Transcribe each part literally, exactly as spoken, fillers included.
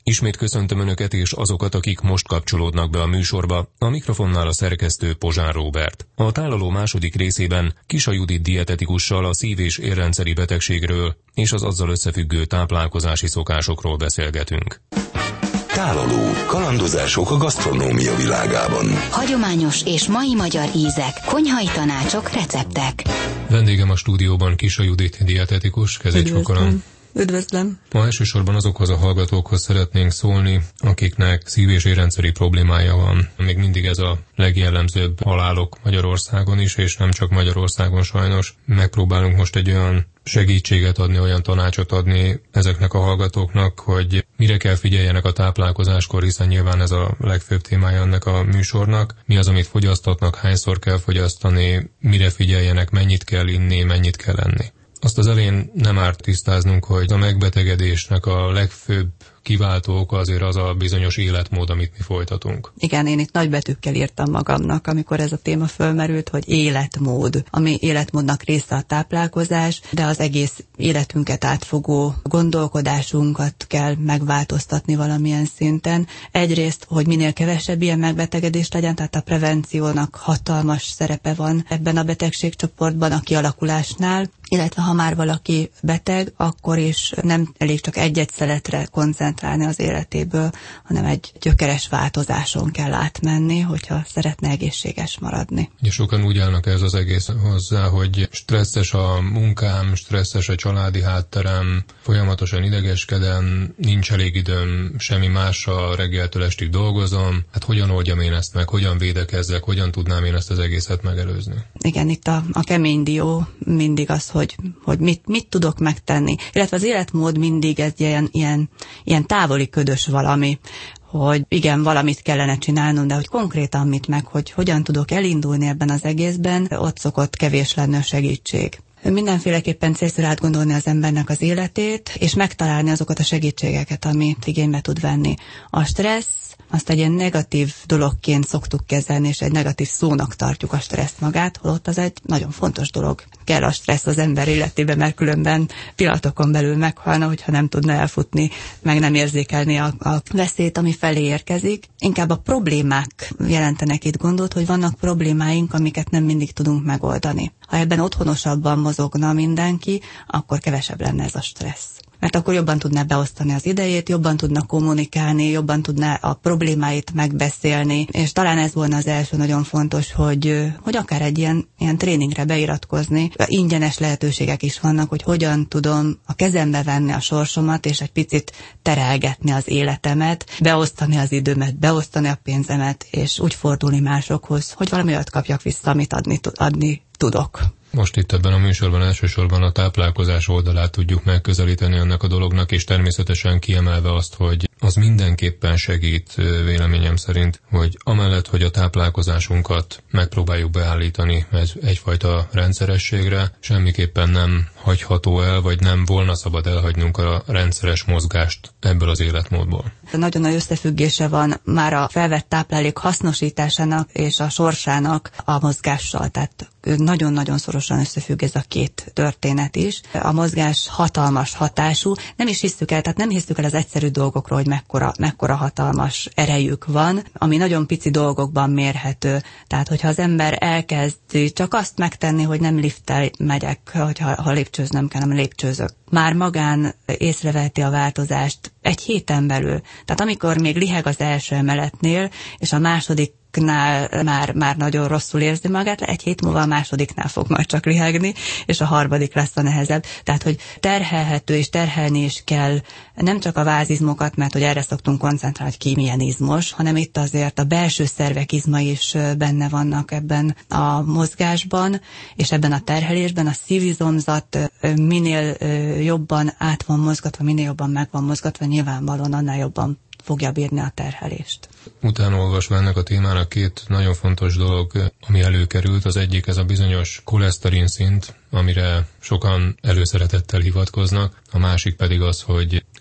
Ismét köszöntöm Önöket és azokat, akik most kapcsolódnak be a műsorba. A mikrofonnál a szerkesztő Pozsár Róbert. A tálaló második részében Kisa Judit dietetikussal a szív- és érrendszeri betegségről és az azzal összefüggő táplálkozási szokásokról beszélgetünk. Tálaló. Kalandozások a gasztronómia világában. Hagyományos és mai magyar ízek, konyhai tanácsok, receptek. Vendégem a stúdióban Kisa Judit dietetikus. Kezécsfokoron. Üdvözlöm! Ma elsősorban azokhoz a hallgatókhoz szeretnénk szólni, akiknek szív- és érrendszeri problémája van. Még mindig ez a legjellemzőbb halálok Magyarországon is, és nem csak Magyarországon sajnos. Megpróbálunk most egy olyan segítséget adni, olyan tanácsot adni ezeknek a hallgatóknak, hogy mire kell figyeljenek a táplálkozáskor, hiszen nyilván ez a legfőbb témája ennek a műsornak. Mi az, amit fogyasztatnak, hányszor kell fogyasztani, mire figyeljenek, mennyit kell inni, mennyit kell enni. Azt az elején nem árt tisztáznunk, hogy a megbetegedésnek a legfőbb kiváltó oka azért az a bizonyos életmód, amit mi folytatunk. Igen, én itt nagybetűkkel írtam magamnak, amikor ez a téma fölmerült, hogy életmód. Ami életmódnak része a táplálkozás, de az egész életünket átfogó gondolkodásunkat kell megváltoztatni valamilyen szinten. Egyrészt, hogy minél kevesebb ilyen megbetegedés legyen, tehát a prevenciónak hatalmas szerepe van ebben a betegségcsoportban, a kialakulásnál, illetve ha már valaki beteg, akkor is nem elég csak egy-egy szeletre koncentrálni az életéből, hanem egy gyökeres változáson kell átmenni, hogyha szeretne egészséges maradni. Ugye sokan úgy állnak ez az egész hozzá, hogy stresszes a munkám, stresszes a családi hátterem, folyamatosan idegeskedem, nincs elég időm semmi másra, reggeltől estig dolgozom. Hát hogyan oldjam én ezt meg, hogyan védekezzek, hogyan tudnám én ezt az egészet megelőzni? Igen, itt a, a kemény dió mindig az, hogy, hogy mit, mit tudok megtenni. Illetve az életmód mindig egy ilyen, ilyen, ilyen távoli ködös valami, hogy igen, valamit kellene csinálnom, de hogy konkrétan mit meg, hogy hogyan tudok elindulni ebben az egészben, ott szokott kevés lenni a segítség. Mindenféleképpen célszerű átgondolni az embernek az életét, és megtalálni azokat a segítségeket, amit igénybe tud venni. A stressz, azt egy ilyen negatív dologként szoktuk kezelni, és egy negatív szónak tartjuk a stresszt magát, holott az egy nagyon fontos dolog. Kell a stressz az ember életében, mert különben pillanatokon belül meghalna, hogyha nem tudna elfutni, meg nem érzékelni a, a veszélyt, ami felé érkezik. Inkább a problémák jelentenek itt gondot, hogy vannak problémáink, amiket nem mindig tudunk megoldani. Ha ebben otthonosabban mozogna mindenki, akkor kevesebb lenne ez a stressz. Mert akkor jobban tudná beosztani az idejét, jobban tudna kommunikálni, jobban tudná a problémáit megbeszélni, és talán ez volna az első nagyon fontos, hogy, hogy akár egy ilyen, ilyen tréningre beiratkozni. Ingyenes lehetőségek is vannak, hogy hogyan tudom a kezembe venni a sorsomat, és egy picit terelgetni az életemet, beosztani az időmet, beosztani a pénzemet, és úgy fordulni másokhoz, hogy valami olyat kapjak vissza, amit adni, adni tudok. Most itt ebben a műsorban elsősorban a táplálkozás oldalát tudjuk megközelíteni ennek a dolognak, és természetesen kiemelve azt, hogy az mindenképpen segít véleményem szerint, hogy amellett, hogy a táplálkozásunkat megpróbáljuk beállítani ez egyfajta rendszerességre, semmiképpen nem hagyható el, vagy nem volna szabad elhagynunk a rendszeres mozgást ebből az életmódból. Nagyon nagy összefüggése van már a felvett táplálék hasznosításának és a sorsának a mozgással, tehát nagyon-nagyon szorosan összefügg ez a két történet is. A mozgás hatalmas hatású, nem is hisztük el, tehát nem hisztük el az egyszerű dolgokról, hogy mekkora, mekkora hatalmas erejük van, ami nagyon pici dolgokban mérhető. Tehát, hogyha az ember elkezdi csak azt megtenni, hogy nem lifttel megyek, hogyha, ha lépcsőznem kell, nem lépcsőzök. Már magán észreveheti a változást egy héten belül. Tehát amikor még liheg az első emeletnél, és a második már, már nagyon rosszul érzi magát, egy hét múlva a másodiknál fog majd csak lihegni, és a harmadik lesz a nehezebb. Tehát, hogy terhelhető és terhelni is kell nem csak a vázizmokat, mert hogy erre szoktunk koncentrálni, hogy ki milyen izmos, hanem itt azért a belső szervek izmai is benne vannak ebben a mozgásban, és ebben a terhelésben a szívizomzat minél jobban át van mozgatva, minél jobban meg van mozgatva, nyilvánvalóan annál jobban fogja bírni a terhelést. Utána olvasva ennek a témának két nagyon fontos dolog, ami előkerült. Az egyik ez a bizonyos koleszterin szint, amire sokan előszeretettel hivatkoznak. A másik pedig az, hogy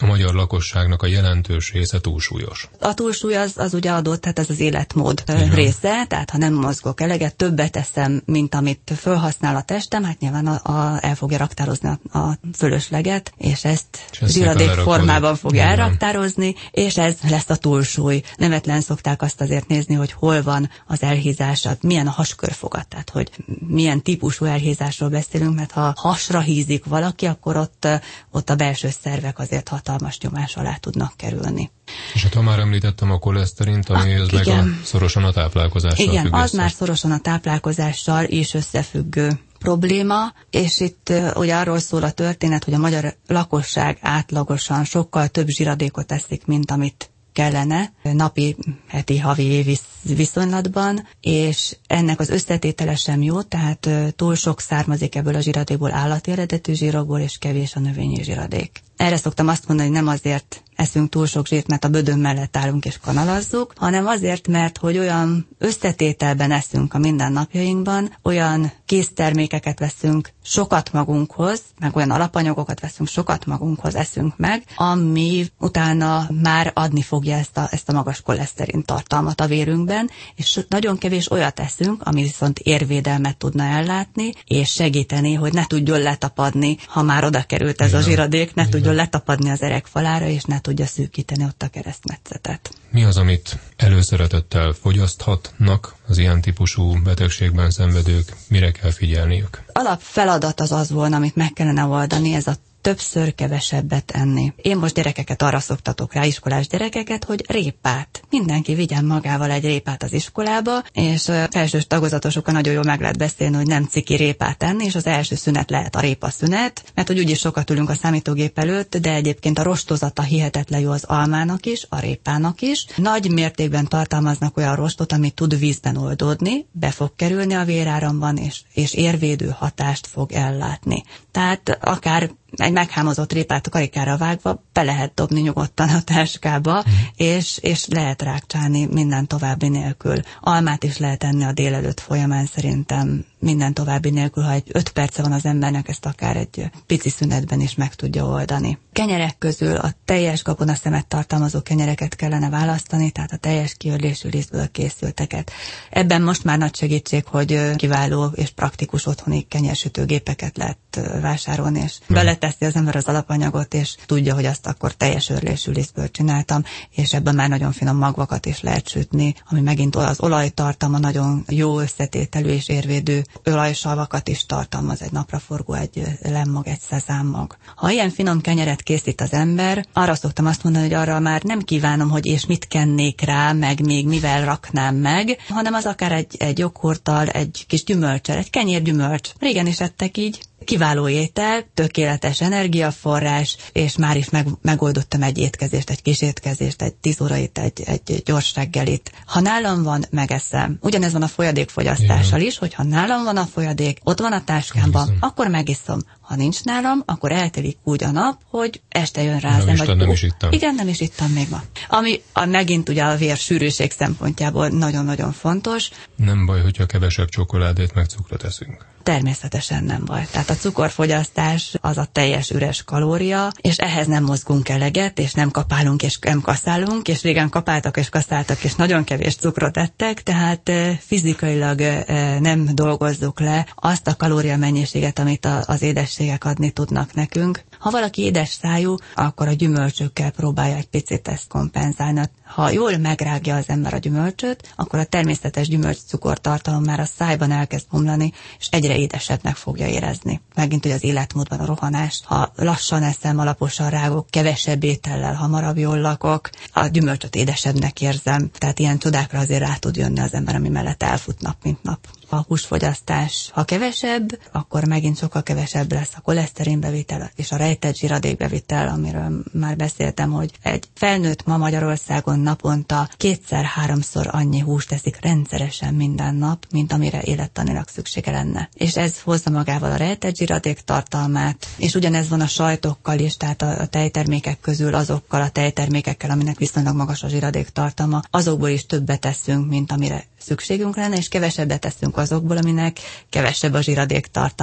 a magyar lakosságnak a jelentős része túlsúlyos? A túlsúly az, az ugye adott, tehát ez az életmód Igen. része, tehát ha nem mozgok eleget, többet eszem, mint amit felhasznál a testem, hát nyilván a, a, el fogja raktározni a, a fölösleget, és ezt zsiradék formában fogja elraktározni, és ez lesz a túlsúly. Nemetlen szokták azt azért nézni, hogy hol van az elhízás, milyen a haskörfogat, tehát hogy milyen típusú elhízásról beszélünk, mert ha hasra hízik valaki, akkor ott, ott a belső szervek azért hatalmas nyomás alá tudnak kerülni. És hát ha már említettem a koleszterint, ami az meg a, szorosan a táplálkozással igen, függ az össze. már szorosan a táplálkozással is összefüggő probléma, és itt uh, ugye arról szól a történet, hogy a magyar lakosság átlagosan sokkal több zsiradékot eszik, mint amit kellene napi, heti, havi, évi viszonylatban, és ennek az összetétele sem jó, tehát uh, túl sok származik ebből a zsiradékból, állati eredetű zsírokból, és kevés a növényi zsiradék. Erre szoktam azt mondani, hogy nem azért eszünk túl sok zsírt, mert a bödön mellett állunk és kanalazzuk, hanem azért, mert hogy olyan összetételben eszünk a mindennapjainkban, olyan késztermékeket veszünk sokat magunkhoz, meg olyan alapanyagokat veszünk sokat magunkhoz, eszünk meg, ami utána már adni fogja ezt a, ezt a magas koleszterin tartalmat a vérünkben, és nagyon kevés olyat eszünk, ami viszont érvédelmet tudna ellátni, és segíteni, hogy ne tudjon letapadni, ha már oda került ez a zsiradék, ne tudjon letapadni az erekfalára, és ne tudja szűkíteni ott a keresztmetszetet. Mi az, amit előszeretettel fogyaszthatnak az ilyen típusú betegségben szenvedők, mire kell figyelniük? Alapfeladat az az volna, amit meg kellene oldani, ez a többször kevesebbet enni. Én most gyerekeket arra szoktatok rá, iskolás gyerekeket, hogy répát. Mindenki vigyen magával egy répát az iskolába, és a felsős tagozatosokkal nagyon jól meg lehet beszélni, hogy nem ciki répát enni, és az első szünet lehet a répa szünet, mert hogy úgyis sokat ülünk a számítógép előtt, de egyébként a rostozata hihetetlen jó az almának is, a répának is. Nagy mértékben tartalmaznak olyan rostot, ami tud vízben oldódni, be fog kerülni a véráramban, és, és érvédő hatást fog ellátni. Tehát akár egy meghámozott répát a karikára vágva be lehet dobni nyugodtan a táskába, mm. és, és lehet rákcsálni minden további nélkül. Almát is lehet enni a délelőtt folyamán szerintem minden további nélkül, ha egy öt perce van az embernek, ezt akár egy pici szünetben is meg tudja oldani. Kenyerek közül a teljes gabonaszemet tartalmazó kenyereket kellene választani, tehát a teljes kiörlésű lisztből készülteket. Ebben most már nagy segítség, hogy kiváló és praktikus otthoni kenyersütőgépeket lehet vásárolni, és mm. beleteszi az ember az alapanyagot, és tudja, hogy azt akkor teljes örlésű lisztből csináltam, és ebben már nagyon finom magvakat is lehet sütni, ami megint az olajtartalma nagyon jó összetételű és érvédő olajsalvakat is tartalmaz, egy napraforgó, egy lemmag, egy szezámmag. Ha ilyen finom kenyeret készít az ember, arra szoktam azt mondani, hogy arra már nem kívánom, hogy és mit kennék rá, meg még mivel raknám meg, hanem az akár egy, egy joghurttal, egy kis gyümölcsel, egy kenyérgyümölcs. Régen is ettek így. Kiváló étel, tökéletes energiaforrás, és már is meg, megoldottam egy étkezést, egy kis étkezést, egy tíz órait, egy, egy gyors reggelit. Ha nálam van, megeszem. Ugyanez van a folyadékfogyasztással is, hogy ha nálam van a folyadék, ott van a táskámban, megiszom. Akkor megiszom. Ha nincs nálam, akkor eltelik úgy a nap, hogy este jön rá az ember, hogy nem is ittam. Igen, nem is ittam még ma. Ami a, megint ugye a vér sűrűség szempontjából nagyon-nagyon fontos. Nem baj, hogyha kevesebb csokoládét meg cukrot eszünk. Természetesen nem baj. Tehát a cukorfogyasztás az a teljes üres kalória, és ehhez nem mozgunk eleget, és nem kapálunk, és nem kaszálunk, és régen kapáltak és kaszáltak, és nagyon kevés cukrot ettek, tehát fizikailag nem dolgozzuk le azt a kalóriamennyiséget, amit az édességek adni tudnak nekünk. Ha valaki édes szájú, akkor a gyümölcsökkel próbálja egy picit ezt kompenzálni. Ha jól megrágja az ember a gyümölcsöt, akkor a természetes gyümölcscukortartalom már a szájban elkezd bomlani, és egyre édesebbnek fogja érezni. Megint ugye az életmódban a rohanás. Ha lassan eszem, alaposan rágok, kevesebb étellel hamarabb jól lakok, a gyümölcsöt édesebbnek érzem. Tehát ilyen csodákra azért rá tud jönni az ember, ami mellett elfut nap, mint nap. A húsfogyasztás, ha kevesebb, akkor megint sokkal kevesebb lesz a koleszterinbevitel és a rejtett zsiradékbevitel, amiről már beszéltem, hogy egy felnőtt ma Magyarországon naponta kétszer-háromszor annyi húst teszik rendszeresen minden nap, mint amire élettanilag szüksége lenne. És ez hozza magával a rejtett zsiradék tartalmát, és ugyanez van a sajtokkal is, tehát a, a tejtermékek közül azokkal a tejtermékekkel, aminek viszonylag magas a zsiradék tartalma, azokból is többet teszünk, mint amire szükségünk lenne, és kevesebbet teszünk azokból, aminek kevesebb a zsiradék tartalma.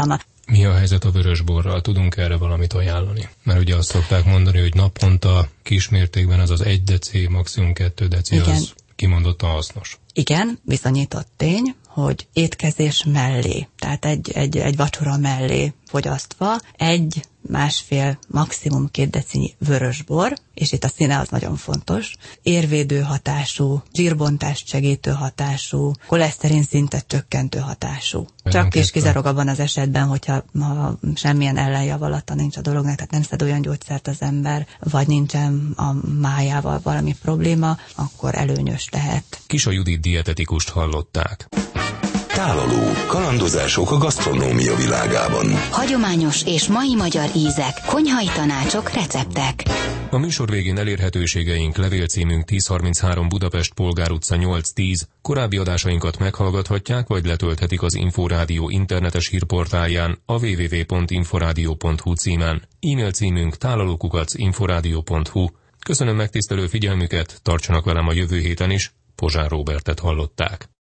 Mi a helyzet a vörösborral? Tudunk erre valamit ajánlani? Mert ugye azt szokták mondani, hogy naponta kismértékben az az egy deci, maximum kettő deci, igen, az kimondottan hasznos. Igen, bizonyított tény, hogy étkezés mellé, tehát egy, egy, egy vacsora mellé fogyasztva egy, másfél, maximum két decinyi vörösbor, és itt a színe az nagyon fontos, érvédő hatású, zsírbontást segítő hatású, koleszterin szintet csökkentő hatású. Csak és kizárólag abban az esetben, hogyha ha semmilyen ellenjavalata nincs a dolognak, tehát nem szed olyan gyógyszert az ember, vagy nincsen a májával valami probléma, akkor előnyös lehet. Kisa Judit dietetikust hallották. Tálaló. Kalandozások a gasztronómia világában. Hagyományos és mai magyar ízek, konyhai tanácsok, receptek. A műsor végén elérhetőségeink: levélcímünk tíz harminchárom Budapest, Polgár utca nyolc tíz. Korábbi adásainkat meghallgathatják, vagy letölthetik az Inforádió internetes hírportálján a double-u double-u double-u pont inforádió pont hu címen. E-mail címünk tálalókukac inforádió pont hu. Köszönöm megtisztelő figyelmüket, tartsanak velem a jövő héten is. Pozsár Róbertet hallották.